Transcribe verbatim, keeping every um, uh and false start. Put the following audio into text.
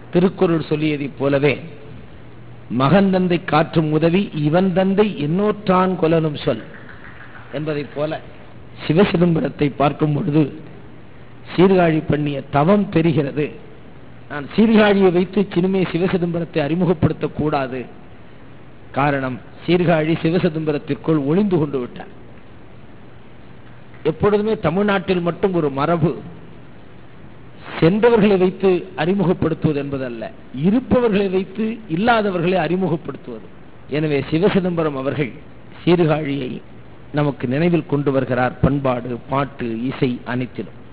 திருக்குறள் சொல்லியதைப் போலவே மகன் தந்தை காற்றும் உதவி இவன் தந்தை என்னோற்றான் கொலனும் சொல் என்பதைப் போல சிவசிதம்பரத்தை பார்க்கும் பொழுது சீர்காழி பண்ணிய தவம் தெரிகிறது. நான் சீர்காழியை வைத்து சினுமே சிவசிதம்பரத்தை அறிமுகப்படுத்தக் கூடாது. காரணம், சீர்காழி சிவசிதம்பரத்திற்குள் ஒளிந்து கொண்டு விட்டார். எப்பொழுதுமே தமிழ்நாட்டில் மட்டும் ஒரு மரபு சென்றவர்களை வைத்து அறிமுகப்படுத்துவது என்பதல்ல, இருப்பவர்களை வைத்து இல்லாதவர்களை அறிமுகப்படுத்துவது. எனவே சிவசிதம்பரம் அவர்கள் சீர்காழியை நமக்கு நினைவில் கொண்டு வருகிறார். பண்பாடு, பாட்டு, இசை அனைத்திலும்